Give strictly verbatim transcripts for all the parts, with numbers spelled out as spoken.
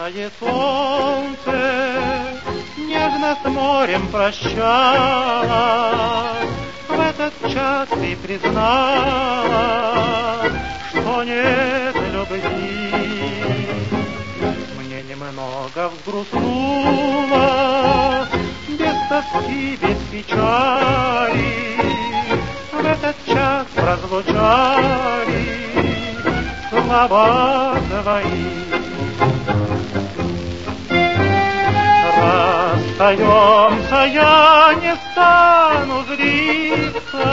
Утомленное солнце нежно с морем прощалось. В этот час ты признала, что нет любви. Мне немного взгрустнуло, без тоски, без печали. В этот час прозвучали слова твои. Расстаемся, я не стану злиться.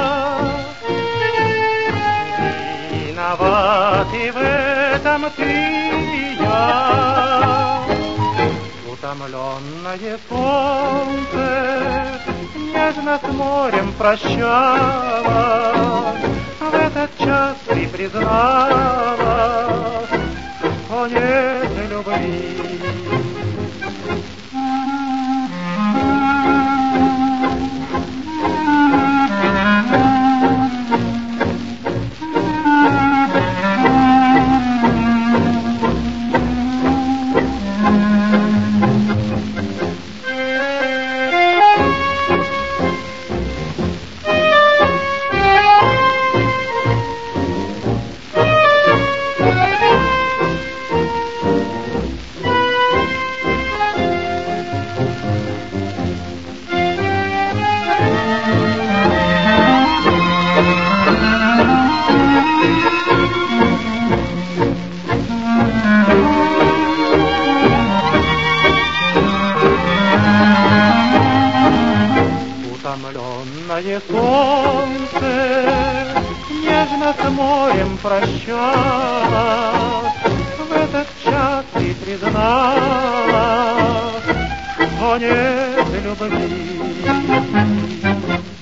Виноваты в этом ты и я. Утомленное солнце нежно с морем прощалось. В этот час ты признала, что нет любви. Утомленное солнце нежно с морем прощалось. В этот час ты признала, что нет любви.